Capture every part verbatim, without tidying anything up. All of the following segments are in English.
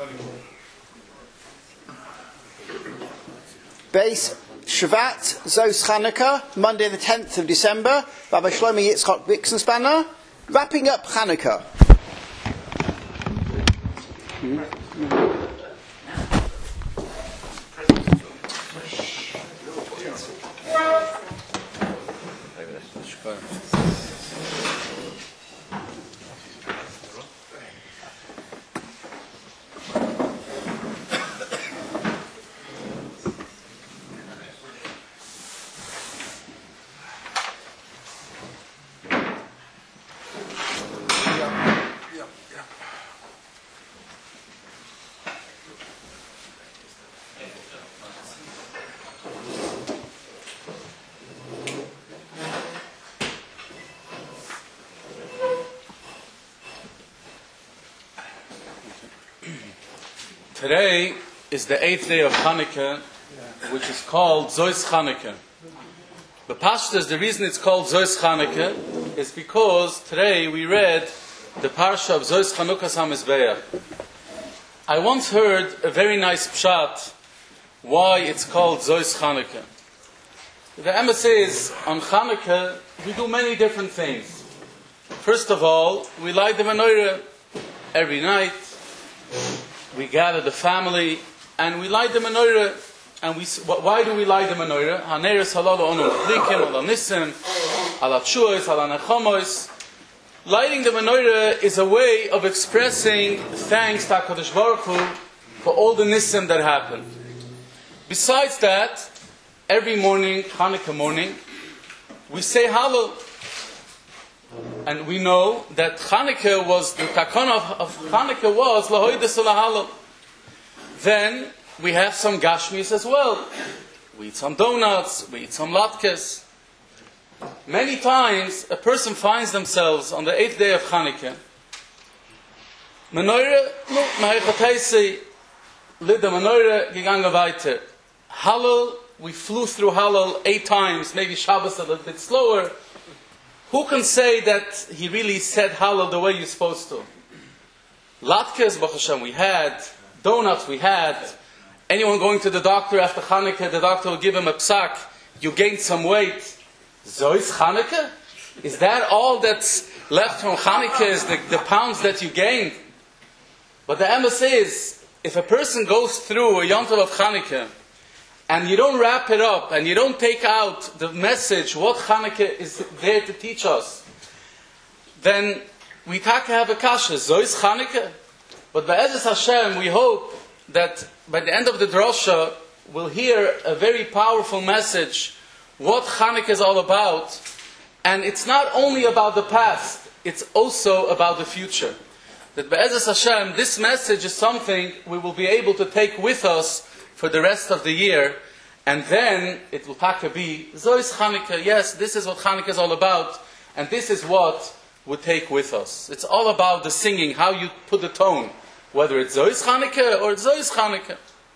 Base Shvat Zos Chanukah, Monday the tenth of December, Rabbi Shlomo Yitzchak Wixenspanner, wrapping up Chanukah. Today is the eighth day of Chanukah, which is called Zos Chanukah. The Pashtas, the reason it's called Zos Chanukah is because today we read the Parsha of Zos Chanukah HaMizbeach. I once heard a very nice pshat why it's called Zos Chanukah. The Emma says on Chanukah we do many different things. First of all, we light the menorah every night. We gather the family and we light the menorah. And we, why do we light the menorah? Haneres halalu onu plikim ala nisim ala tshuos ala nechamos. Lighting the menorah is a way of expressing thanks to HaKadosh Baruch Hu for all the nisim that happened. Besides that, every morning, Hanukkah morning, we say Hallel. And we know that Chanukah was, the takana of, of Chanukah was lahoides lahallel. Then we have some gashmis as well. We eat some donuts, we eat some latkes. Many times a person finds themselves on the eighth day of Chanukah. Menorah, no, mehechatesi, lit the menorah, gegangen weiter. Hallel, we flew through Hallel eight times, maybe Shabbos a little bit slower. Who can say that he really said Hallel the way you're supposed to? Latkes, Baruch Hashem, we had. Donuts, we had. Anyone going to the doctor after Chanukah, the doctor will give him a psak. You gained some weight. Zos Chanukah? Is that all that's left from Chanukah, is the, the pounds that you gained? But the Emma says, if a person goes through a Yom Tov of Chanukah, and you don't wrap it up, and you don't take out the message, what Chanukah is there to teach us, then we taka have a kasha, Zos Chanukah. But by Ezus Hashem, we hope that by the end of the drosha, we'll hear a very powerful message, what Chanukah is all about. And it's not only about the past, it's also about the future. That by Ezus Hashem, this message is something we will be able to take with us for the rest of the year, and then it will taka be Zos Chanukah. Yes, this is what Chanukah is all about, and this is what we take with us. It's all about the singing, how you put the tone, whether it's Zos Chanukah or Zos Chanukah.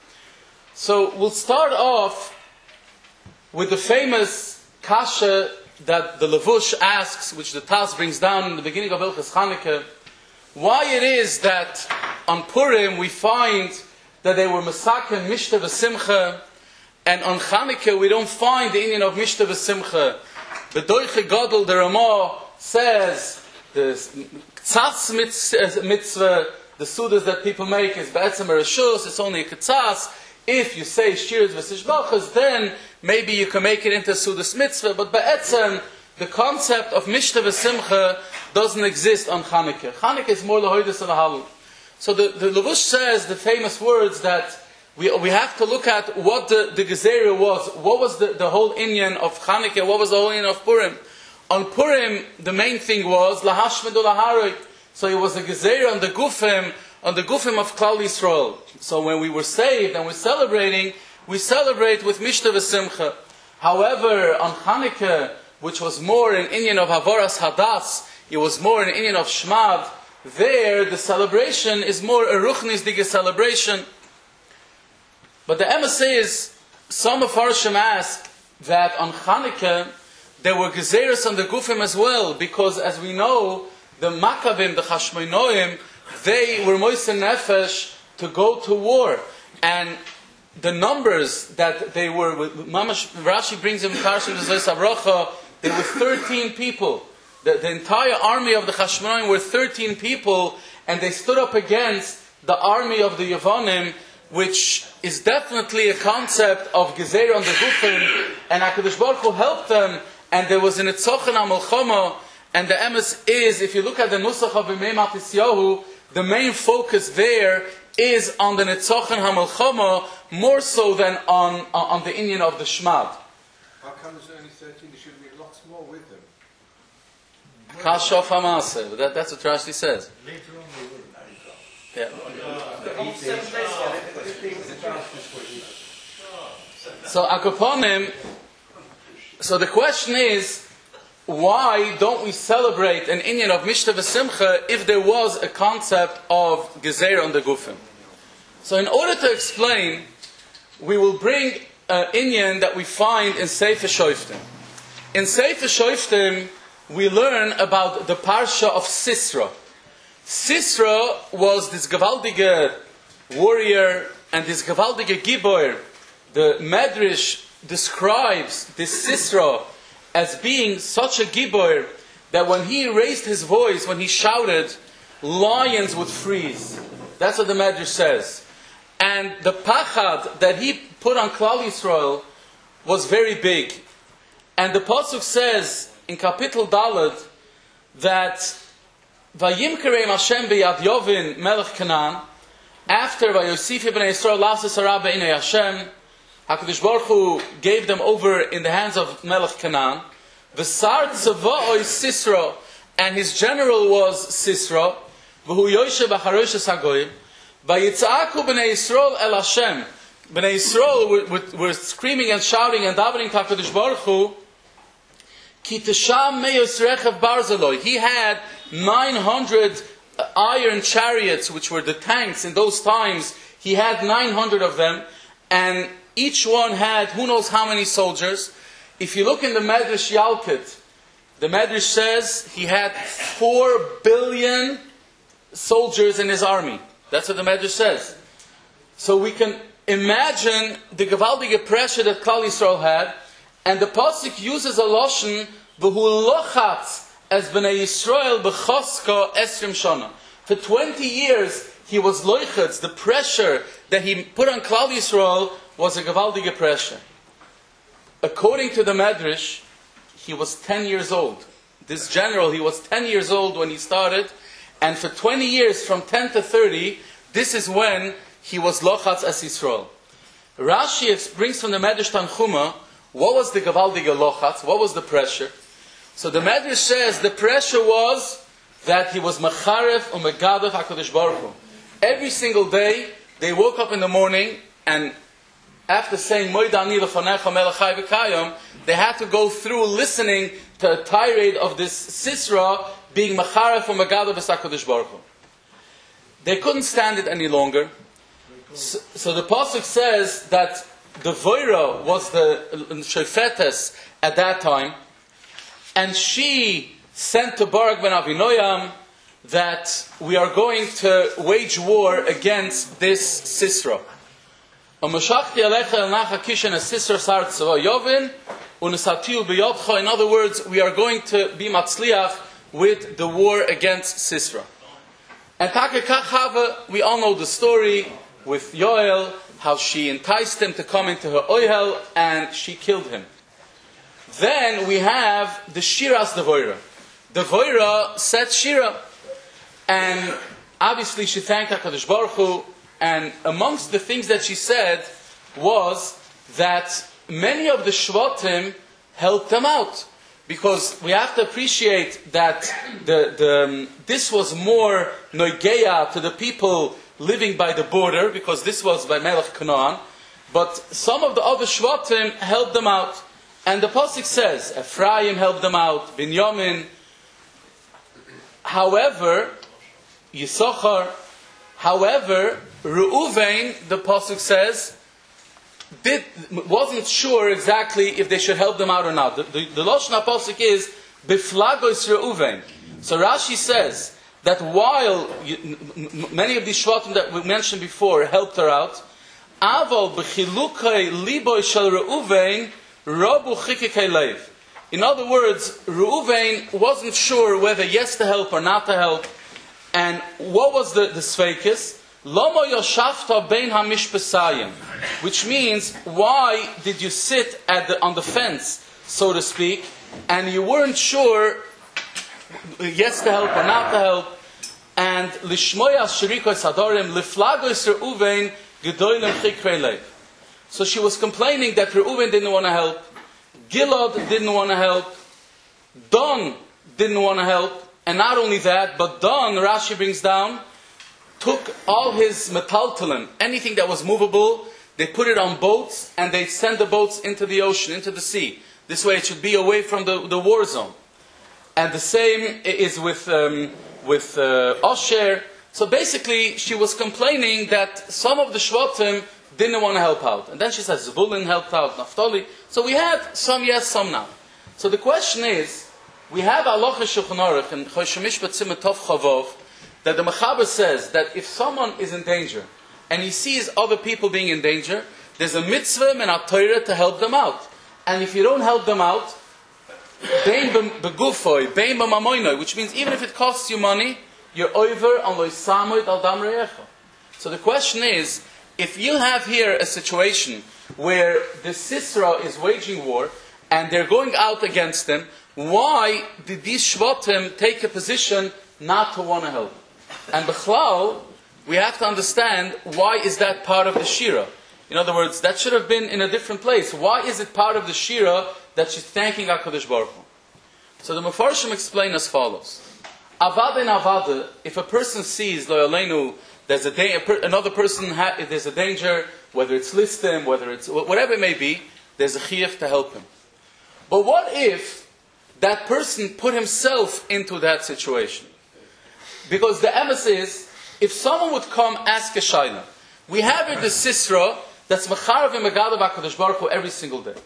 So we'll start off with the famous kasha that the Levush asks, which the Taz brings down in the beginning of Hilchos Chanukah, why it is that on Purim we find that they were Masaken, Mishta v'Simcha, and on Chanukah we don't find the Indian of Mishta v'Simcha. The Doiche Gadol, the Ramah, says the Ktsas mitzvah, the sudas that people make is Be'etzem Reshus, it's only a Ktsas. If you say Shiras v'Sishbachas, then maybe you can make it into Sudas mitzvah, but Be'etzem, the concept of Mishta v'Simcha doesn't exist on Chanukah. Chanukah is more Lahoides Lahallel. So the, the Levush says the famous words that we we have to look at what the, the Gezerah was. What was the, the whole inyan of Chanukah? What was the whole inyan of Purim? On Purim, the main thing was Lahashmedu Laharik. So it was a Gezerah on the Gufim, on the Gufim of Klal Yisrael. So when we were saved and we're celebrating, we celebrate with Mishta v'Simcha. However, on Chanukah, which was more an inyan of Havoras Hadas, it was more an inyan of Shmad, there, the celebration is more a Ruchnisdige celebration. But the Emma says, some of Harshim ask that on Chanukah, there were Gezeres on the Gufim as well, because as we know, the Makkavim, the Chashmonoim, they were Moise Nefesh to go to war. And the numbers that they were, Mamash, Rashi brings in Parshat Zavrocha, there were thirteen people. The, the entire army of the Chashmonaim were thirteen people, and they stood up against the army of the Yevonim, which is definitely a concept of Gezer on the Gufim, and HaKadosh Baruch Hu helped them, and there was an Etzochen HaMelchama, and the emes is, if you look at the Nusach of Bimei Matisyahu, the main focus there is on the Netzochen HaMelchama, more so than on, on the Inyan of the Shmad. How come there's only thirteen? There should be lots more with them. Kashof HaMaseh, but that, that's what Rashi says. Later on they will. Yeah. So Akoponim, so the question is, why don't we celebrate an Inyan of Mishta V'Simcha if there was a concept of Gezer on the Gufim? So in order to explain, we will bring an Inyan that we find in Sefer Shoftim. In Sefer Shoftim, we learn about the Parsha of Sisra. Sisra was this gewaltige warrior and this gewaltige Gibor. The Medrash describes this Sisra as being such a Gibor that when he raised his voice, when he shouted, lions would freeze. That's what the Medrash says. And the pachad that he put on Klal Yisrael was very big. And the Pasuk says in Kapitel Daled that Vayimkerem Hashem b'yad Yovin melech Canaan, after Vayosif b'nei Yisrael lasas hara b'inei Hashem, HaKadosh Baruch Hu gave them over in the hands of Melech Canaan. V'sar tzava'oi Sisra, and his general was Sisra. V'hu Yoshe b'charoshes hagoyim. V'yitz'aku b'nei Yisrael el Hashem. B'nei Yisrael were, were, were screaming and shouting and davening to HaKadosh Baruch Hu. Ki tesham meyos rechev barzaloi. He had nine hundred iron chariots, which were the tanks in those times. He had nine hundred of them, and each one had who knows how many soldiers. If you look in the Medrash Yalkut, the Medrash says he had four billion soldiers in his army. That's what the Medrash says. So we can imagine the gewaltige pressure that Klal Yisrael had, and the Pasuk uses a lashon v'hu lochatz as b'nei Yisrael b'choska esrim shana. For twenty years he was loichatz. The pressure that he put on Klal Yisrael was a gewaltige pressure. According to the Medrash, he was ten years old. This general, he was ten years old when he started, and for twenty years, from ten to thirty, this is when he was lochatz as Yisrael. Rashi brings from the Medrash Tanchuma, what was the gewaltige lochatz? What was the pressure? So the Medrash says the pressure was that he was macharef or megadef HaKadosh Baruch Hu. Every single day, they woke up in the morning, and after saying Moidani lefanecha melech chai v'kayim, they had to go through listening to a tirade of this Sisra being macharef or megadef HaKadosh Baruch Hu. They couldn't stand it any longer. So, so the Pasuk says that the Voira was the Shofetes at that time, and she sent to Barak ben Avinoam that we are going to wage war against this Sisra. In other words, we are going to be matzliach with the war against Sisra. And Takekach, we all know the story with Yoel, how she enticed him to come into her oihel, and she killed him. Then we have the Shiras Devoira. Devoira said Shira, and obviously she thanked HaKadosh Baruch Hu, and amongst the things that she said was that many of the Shvatim helped them out. Because we have to appreciate that the, the, um, this was more noigeya to the people living by the border, because this was by Melech Canaan. But some of the other Shvatim helped them out. And the Pasuk says, Ephraim helped them out, Binyamin. However, Yisachar, however, Reuven, the Pasuk says, did, wasn't sure exactly if they should help them out or not. The, the, the Lashon HaPasuk is, Biflagos Reuven. So Rashi says that while you, m- m- many of these shvatim that we mentioned before helped her out, aval b'chilukei liboy shel Reuven rabu chikikei leiv. In other words, Reuven wasn't sure whether yes to help or not to help. And what was the, the sveikis? Lomo yoshafta bein hamishpesayim. Which means, why did you sit at the, on the fence, so to speak, and you weren't sure yes to help or not to help? And lishmoya shirikos hadorim liflagos Reuven gedolim chikrei leiv. So she was complaining that Reuven didn't want to help. Gilad didn't want to help. Don didn't want to help. And not only that, but Don, Rashi brings down, took all his metaltalin, anything that was movable, they put it on boats, and they send the boats into the ocean, into the sea. This way it should be away from the, the war zone. And the same is with, um, with uh, Osher. So basically, she was complaining that some of the Shvatim didn't want to help out. And then she says, Zebulun helped out, Naphtali. So we had some yes, some no. So the question is, we have Halacha Shulchan Aruch and Choshen Mishpat Siman Tov Chavov, that the Mechaber says that if someone is in danger, and he sees other people being in danger, there's a mitzvah and a Torah to help them out. And if you don't help them out, bein begufoi, bein b'mamoinoi, which means even if it costs you money, you're over on lo samoid al dam re'echa. So the question is, if you have here a situation where the Sisra is waging war and they're going out against them, why did these Shvatim take a position not to want to help? And Bechlal, we have to understand, why is that part of the Shira? In other words, that should have been in a different place. Why is it part of the Shira that she's thanking HaKadosh Baruch Hu? So the Mefarshim explain as follows. Avad and Avada, if a person sees, Lo Yaleinu, there's a da- another person, ha- there's a danger, whether it's listim, whether it's, whatever it may be, there's a chiyuv to help him. But what if that person put himself into that situation? Because the emes is, if someone would come ask a shayla, we have here the Sisra that's mecharav and megadav HaKadosh Baruch Hu every single day.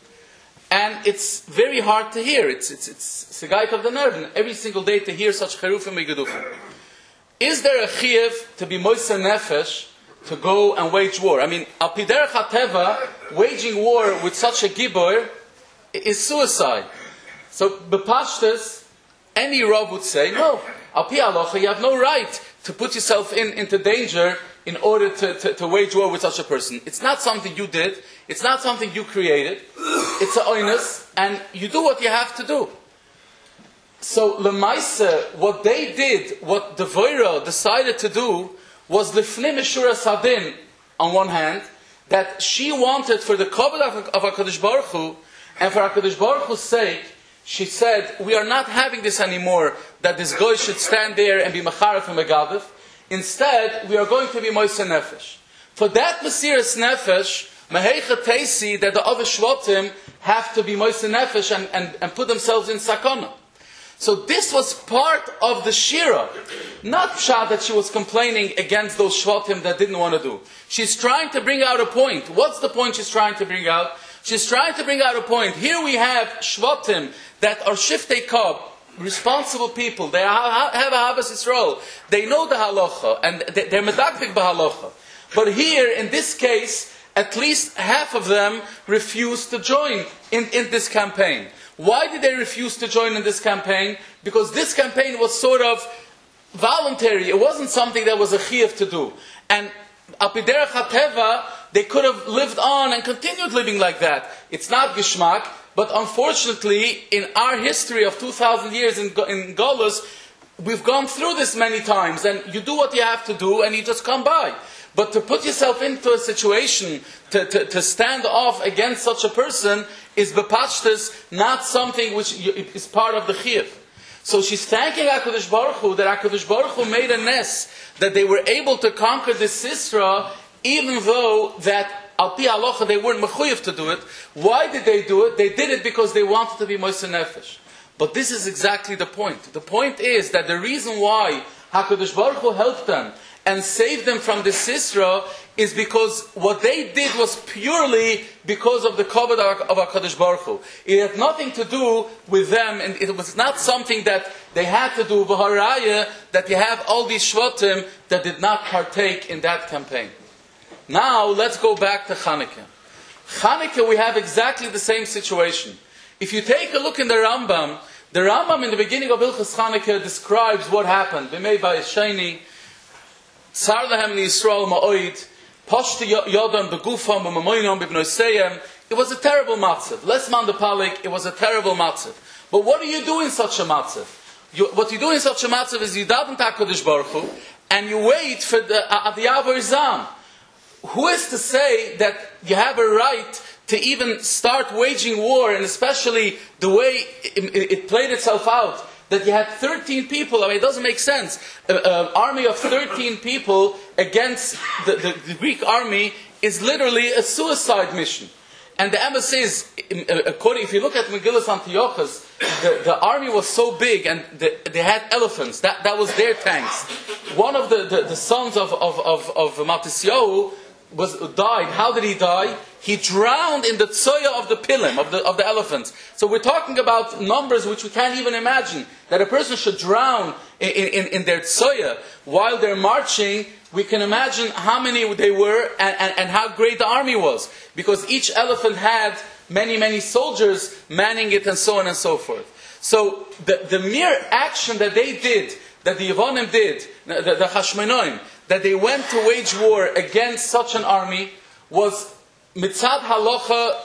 And it's very hard to hear. It's it's it's segait of the nerve every single day to hear such cherufim and gedufim. Is there a chiyuv to be moiser nefesh to go and wage war? I mean, al pi derech hateva, waging war with such a gibor is suicide. So bepashtas, any Rav would say, no, al pi halacha, you have no right to put yourself in into danger in order to, to, to wage war with such a person. It's not something you did. It's not something you created. It's a oinus, and you do what you have to do. So, Lemaisa, what they did, what the Voira decided to do, was Lifnim Meshura Sadin, on one hand, that she wanted for the Kavod of, of HaKadosh Baruch Hu, and for HaKadosh Baruch Hu's sake, she said, we are not having this anymore, that this guy should stand there and be Macharef and Megadav. Instead, we are going to be Moisei Nefesh. For that Mesiras Nefesh, Meheicha Teisi, that the other Shvatim have to be Moisei Nefesh and, and, and put themselves in Sakana. So this was part of the Shira. Not Pshat that she was complaining against those Shvatim that didn't want to do. She's trying to bring out a point. What's the point she's trying to bring out? She's trying to bring out a point. Here we have Shvatim that are Shiftei Kab, responsible people. They have a Havas Yisrael. They know the halacha, and they're medaktik b'halacha. But here, in this case, at least half of them refused to join in, in this campaign. Why did they refuse to join in this campaign? Because this campaign was sort of voluntary. It wasn't something that was a chiyuv to do. And apiderech hateva, they could have lived on and continued living like that. It's not gishmak, but unfortunately, in our history of two thousand years in, in Golus, we've gone through this many times, and you do what you have to do, and you just come by. But to put yourself into a situation, to, to, to stand off against such a person, is bepashtas, not something which is part of the chiyuv. So she's thanking HaKadosh Baruch Hu, that HaKadosh Baruch Hu made a nes, that they were able to conquer the Sisra, even though that al pi halacha they weren't mechuyev to do it. Why did they do it? They did it because they wanted to be moisei nefesh. But this is exactly the point. The point is that the reason why HaKadosh Baruch Hu helped them, and saved them from the Sisra is because what they did was purely because of the covenant of HaKadosh Baruch Hu. It had nothing to do with them, and it was not something that they had to do, v'haraya, that you have all these Shvatim that did not partake in that campaign. Now, let's go back to Chanukah. Chanukah, we have exactly the same situation. If you take a look in the Rambam, the Rambam in the beginning of Hilchos Chanukah describes what happened. B'mei Bayesheni, Tsar lahem Yisrael ma'oid, Pashti yodam begufam b'mamoinom b'bnoiseyem. It was a terrible matzav. Les man de palik, it was a terrible matzav. But what do you do in such a matzav? You, what you do in such a matzav is you daven to HaKadosh Baruch Hu, and you wait for the Adiyavor Zam. Who is to say that you have a right to even start waging war, and especially the way it, it played itself out, that you had thirteen people, I mean, it doesn't make sense. An army of thirteen people against the, the, the Greek army is literally a suicide mission. And the Emma says, according, if you look at Megillas Antiochus, the, the army was so big, and the, they had elephants. That, that was their tanks. One of the, the, the sons of, of, of, of Matisyahu was died. How did he die? He drowned in the tsoya of the pilim, of the, of the elephants. So we're talking about numbers which we can't even imagine. That a person should drown in, in, in their tsoya while they're marching. We can imagine how many they were and, and, and how great the army was. Because each elephant had many, many soldiers manning it and so on and so forth. So the, the mere action that they did, that the Yevonim did, the, the Hashmonaim, that they went to wage war against such an army was mitzad halacha,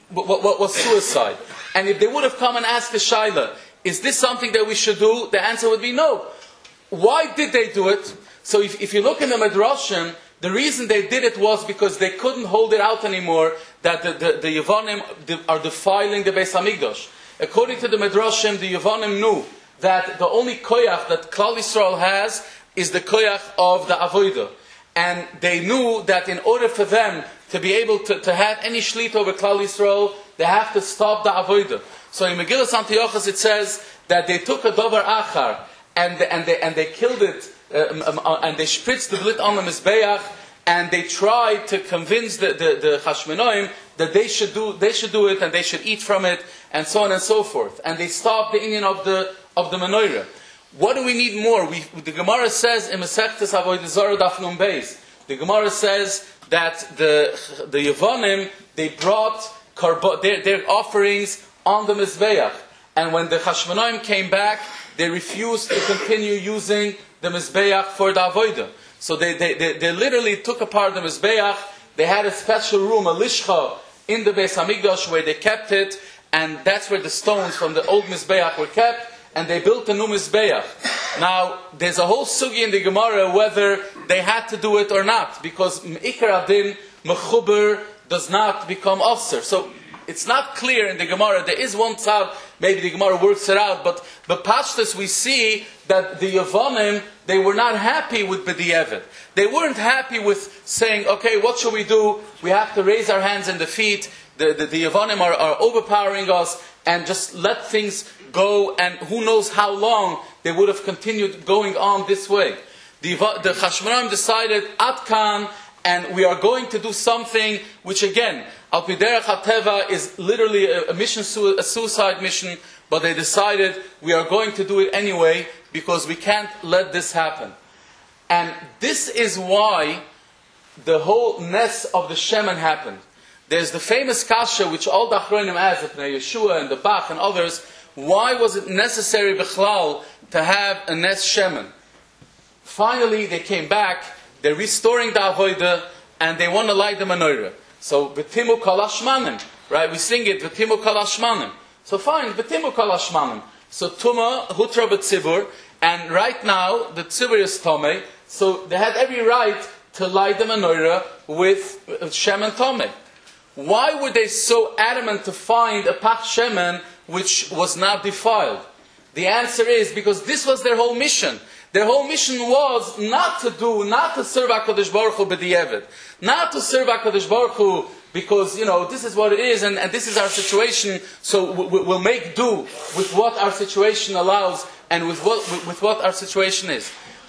was suicide. And if they would have come and asked the Shaila, is this something that we should do? The answer would be no. Why did they do it? So if, if you look in the Midrashim, the reason they did it was because they couldn't hold it out anymore, that the, the, the Yevonim are defiling the Beis HaMikdash. According to the Midrashim, the Yevonim knew that the only koyach that Klal Yisrael has is the koyach of the avodah. And they knew that in order for them to be able to, to have any shlit over Klal Yisrael, they have to stop the avodah. So in Megillas Antiochus it says that they took a dover achar and, and, they, and they killed it, um, um, and they spritzed the blit on the Mizbeach, and they tried to convince the, the, the Hashmonaim that they should do they should do it and they should eat from it, and so on and so forth. And they stopped the inyan of the of the menorah. What do we need more? We, the Gemara says in Masechtas Avodah Zarah Daf Nun Beis, the Gemara says that the the Yevonim, they brought karbo, their, their offerings on the Mizbeach, and when the Hashmonaim came back, they refused to continue using the Mizbeach for the Avodah. So they, they, they, they literally took apart the Mizbeach. They had a special room, a lishcha, in the Beis HaMikdash where they kept it, and that's where the stones from the old Mizbeach were kept, and they built a new Mizbeach. Now, there's a whole sugi in the Gemara whether they had to do it or not, because Ikar Adin, Mechuber, does not become officer. So, it's not clear in the Gemara. There is one tzad, maybe the Gemara works it out, but but Pashtus we see that the Yevonim, they were not happy with B'di'evet. They weren't happy with saying, okay, what should we do? We have to raise our hands and the feet. The, the, the Yevonim are, are overpowering us, and just let things go, and who knows how long they would have continued going on this way. The, the Hashmonaim decided, Atkan, and we are going to do something which again, Al Pi Derech HaTeva is literally a, a mission, a suicide mission, but they decided we are going to do it anyway because we can't let this happen. And this is why the whole Nes of the Shemen happened. There's the famous kasha which all the Achronim asked, Yeshua and the Bach and others, why was it necessary Bechlal to have a Nes Shemen? Finally they came back, they're restoring the Avodah, and they want to light the menorah. So, V'timu kol hashmanim, right? We sing it, V'timu kol hashmanim. So fine, V'timu kol hashmanim. So Tuma, Hutra b'tzibur, and right now, the tzibur is Tomei, so they had every right to light the menorah with Shemen Tomei. Why were they so adamant to find a Pach Shemen which was not defiled? The answer is because this was their whole mission. Their whole mission was not to do, not to serve HaKadosh Baruch Hu b'di'evet. Not to serve HaKadosh Baruch Hu because, you know, this is what it is and, and this is our situation, so we, we'll make do with what our situation allows and with what, with what our situation is.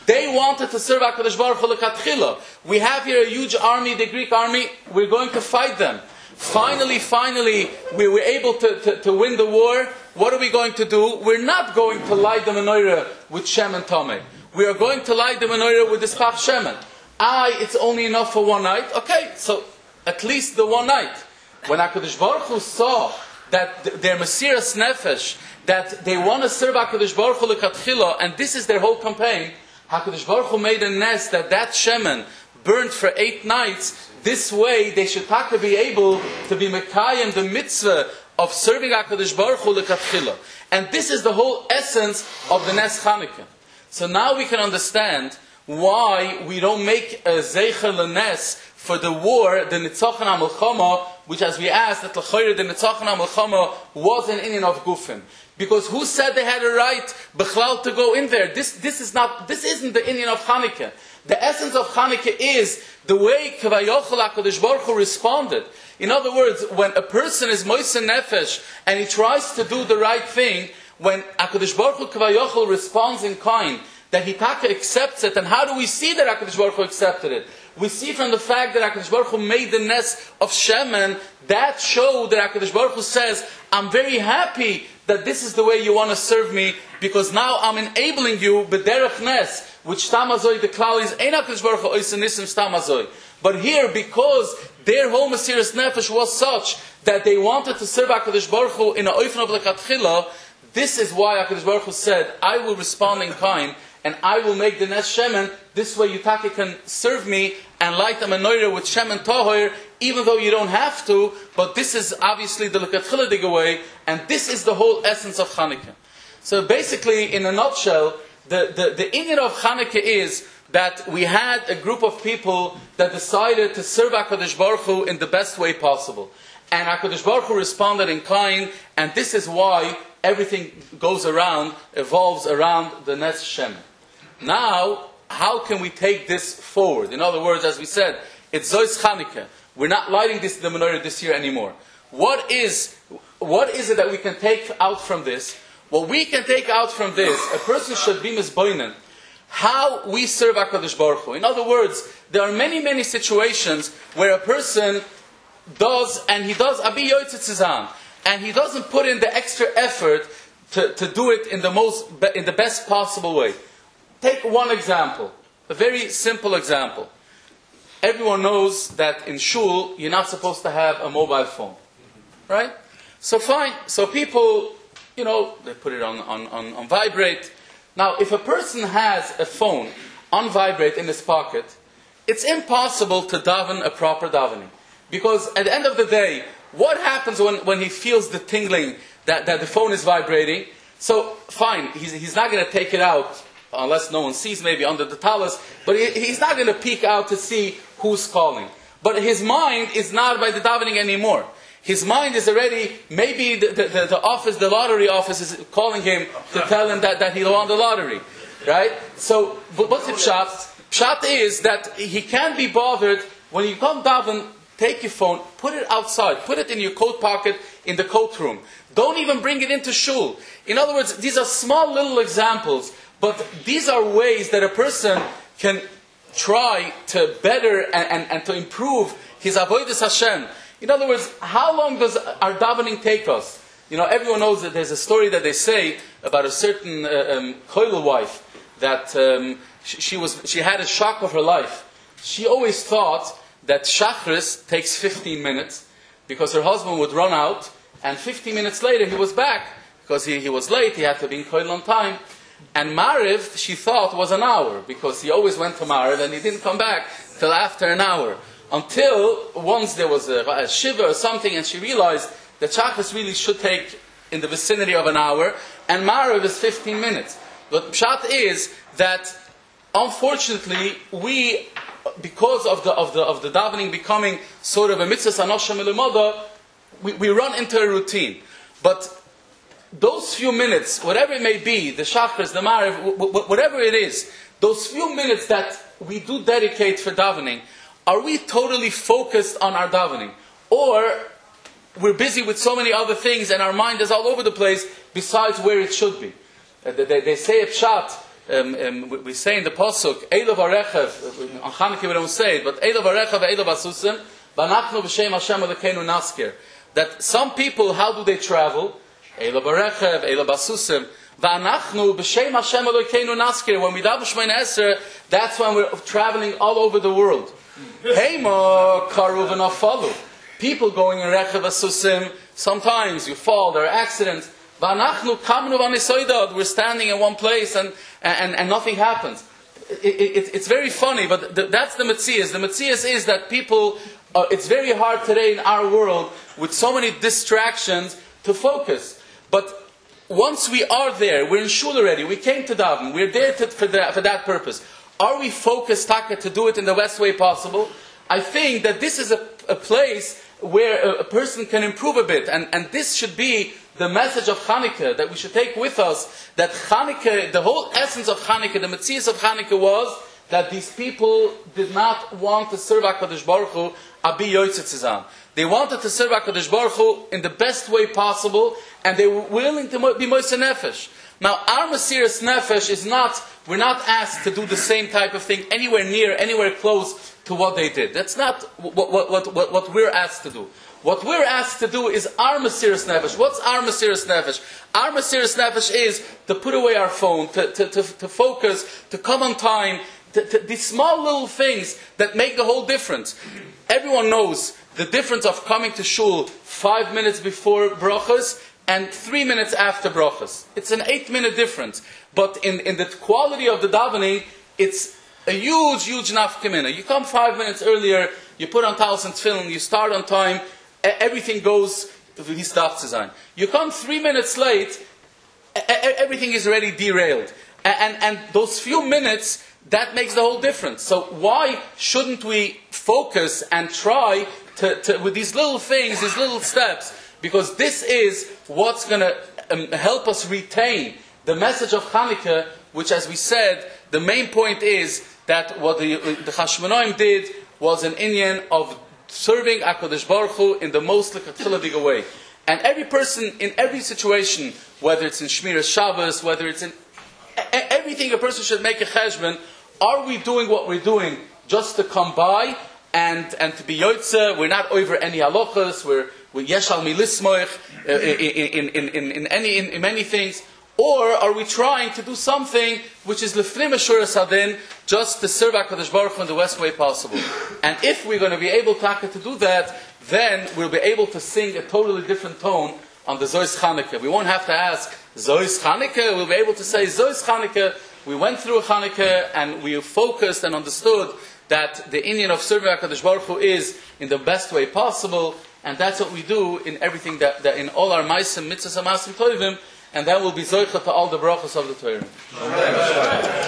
They wanted to serve HaKadosh Baruch Hu l'katchila. We have here a huge army, the Greek army. We're going to fight them. Finally, finally, we were able to, to, to win the war. What are we going to do? We're not going to light the menorah with Shem and Tomei. We are going to light the menorah with this Pach Shemen. I, it's only enough for one night. Okay, so at least the one night. When HaKadosh Baruch Hu saw that their Mesiras Nefesh, that they want to serve HaKadosh Baruch Hu l'katchila, and this is their whole campaign, HaKadosh Baruch Hu made a nest that that shemen burned for eight nights. This way, they should taka be able to be mekayim the mitzvah of serving HaKadosh Baruch Hu l'katchila. And this is the whole essence of the Nes Chanukah. So now we can understand why we don't make a zeicher l'nes for the war, the Nitzachon HaMelchama, which, as we asked, that l'chayr the Nitzachon HaMelchama was an Inyan of Gufin. Because who said they had a right, Bechlal, to go in there? This, this is not, this isn't the Inyan of Chanukah. The essence of Chanukah is the way Kavayochel HaKadosh Baruch Hu responded. In other words, when a person is Moisen Nefesh and he tries to do the right thing, when HaKadosh Baruch Hu Kavayochel responds in kind, that he taka accepts it. And how do we see that HaKadosh Baruch Hu accepted it? We see from the fact that HaKadosh Baruch Hu made the nest of Shemen, that showed that HaKadosh Baruch Hu says, I'm very happy that this is the way you want to serve me, because now I'm enabling you, b'derech nes, which Stamazoi, the klal is, ein HaKadosh Baruch Hu oisen nisim Stamazoi. But here, because their whole Mesiras Nefesh was such, that they wanted to serve HaKadosh Baruch Hu in a oifen of l'katchila, this is why HaKadosh Baruch Hu said, I will respond in kind, and I will make the Nes Shemen. This way Yutaki can serve me and light a menorah with Shemen Tahor, even though you don't have to. But this is obviously the L'Katchila way, and this is the whole essence of Chanukah. So basically, in a nutshell, the, the, the inyan of Chanukah is that we had a group of people that decided to serve HaKadosh Baruch Hu in the best way possible. And HaKadosh Baruch Hu responded in kind, and this is why everything goes around, evolves around the Nes Shemen. Now, how can we take this forward? In other words, as we said, it's Zois Chanukah. We're not lighting this the menorah this year anymore. What is, what is it that we can take out from this? What we can take out from this, a person should be misboinen, how we serve HaKadosh Baruch Hu. In other words, there are many, many situations where a person does, and he does Abi Yotzit and he doesn't put in the extra effort to, to do it in the most, in the best possible way. Take one example, a very simple example. Everyone knows that in shul, you're not supposed to have a mobile phone. Right? So fine. So people, you know, they put it on, on, on, on vibrate. Now, if a person has a phone on vibrate in his pocket, it's impossible to daven a proper davening. Because at the end of the day, what happens when, when he feels the tingling that, that the phone is vibrating? So, fine, he's, he's not going to take it out unless no one sees, maybe under the talus, but he, he's not going to peek out to see who's calling. But his mind is not by the davening anymore. His mind is already, maybe the, the, the, the office, the lottery office is calling him to tell him that, that he won the lottery. Right? So, what's the pshat? Pshat is that he can't be bothered. When you come daven, take your phone, put it outside, put it in your coat pocket, in the coat room. Don't even bring it into shul. In other words, these are small little examples, but these are ways that a person can try to better and, and, and to improve his avodas Hashem. In other words, how long does our davening take us? You know, everyone knows that there's a story that they say about a certain uh, um, koilel wife that um, she, she was she had a shock of her life. She always thought that Shachris takes fifteen minutes because her husband would run out, and fifteen minutes later he was back because he, he was late. He had to be in koilel on time. And Mariv, she thought, was an hour, because he always went to Mariv and he didn't come back till after an hour. Until once there was a, a shiva or something, and she realized that Shachris really should take in the vicinity of an hour, and Mariv is fifteen minutes. But Pshat is that, unfortunately, we, because of the of the of the davening becoming sort of a mitzvah anosham elimada, we, we run into a routine. But those few minutes, whatever it may be, the Shachris, the Mariv, whatever it is, those few minutes that we do dedicate for davening, are we totally focused on our davening? Or we're busy with so many other things and our mind is all over the place besides where it should be? They, they say a pshat, um, um, we, we say in the Pasuk, Eilav Arechav, on Chanukah we don't say it, but Eilav Arechav, Eilav Asusim, V'anachnu b'shem Hashem Elokeinu naskir. That some people, how do they travel? Eilav Arechav, Eilav Asusim, V'anachnu b'shem Hashem Elokeinu naskir. When we daven Shemona Esrei, that's when we're traveling all over the world. Heima karuv v'nafalu. People going in Rechav Asusim, sometimes you fall, there are accidents. V'anachnu kamnu v'anisoidad. We're standing in one place and, and, and nothing happens. It, it, it's very funny, but the, that's the Metzias. The Metzias is that people, uh, it's very hard today in our world with so many distractions to focus. But once we are there, we're in shul already, we came to daven, we're there to, for, that, for that purpose. Are we focused, Taka, to do it in the best way possible? I think that this is a, a place where a, a person can improve a bit. And, and this should be the message of Chanukah, that we should take with us, that Chanukah, the whole essence of Chanukah, the Metzias of Chanukah was that these people did not want to serve HaKadosh Baruch Hu, Abi Yotzei Tzizan. They wanted to serve HaKadosh Baruch Hu in the best way possible, and they were willing to be Moisei Nefesh. Now, our Mesiras Nefesh is not, we're not asked to do the same type of thing anywhere near, anywhere close to what they did. That's not what, what, what, what, what we're asked to do. What we're asked to do is our Mesiras Nefesh. What's our Mesiras Nefesh? Our Mesiras Nefesh is to put away our phone, to, to, to, to focus, to come on time, to, to, these small little things that make the whole difference. Everyone knows the difference of coming to shul five minutes before brachas and three minutes after brachas. It's an eight minute difference. But in, in the quality of the davening, it's a huge, huge nafkamina. You come five minutes earlier, you put on talis and tefillin, you start on time, everything goes wie es darf zu sein. You come three minutes late, everything is already derailed. And, and those few minutes, that makes the whole difference. So why shouldn't we focus and try to, to with these little things, these little steps? Because this is what's going to um, help us retain the message of Chanukah, which, as we said, the main point is that what the, the Chashmonaim did was an inyan of serving HaKadosh Baruch Hu in the most lechatchila way. And every person in every situation, whether it's in Shmiras Shabbos, whether it's in everything, a person should make a cheshbon. Are we doing what we're doing just to come by and, and to be yotze? We're not over any halachas. We're we're yeshal milismoich in in in in any in, in many things. Or are we trying to do something which is lefnim ashuras hadin, just to serve HaKadosh Baruch Hu in the best way possible? And if we're going to be able to, to do that, then we'll be able to sing a totally different tone on the Zois Chanukah. We won't have to ask Zois Chanukah. We'll be able to say Zois Chanukah. We went through Chanukah and we focused and understood that the inyan of serving HaKadosh Baruch Hu is in the best way possible, and that's what we do in everything that, that in all our ma'asim, mitzvahs, and ma'asim tovim. And that will be zoicha to all the brachos of the Torah.